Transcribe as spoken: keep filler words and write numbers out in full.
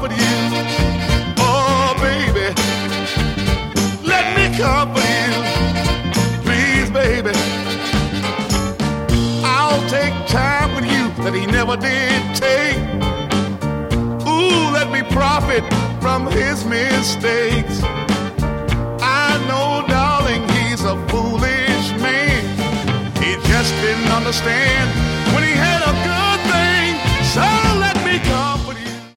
comfort you. Oh, baby, let me comfort you. Please, baby, I'll take time with you that he never did take. Ooh, let me profit from his mistakes. I know, darling, he's a foolish man. He just didn't understand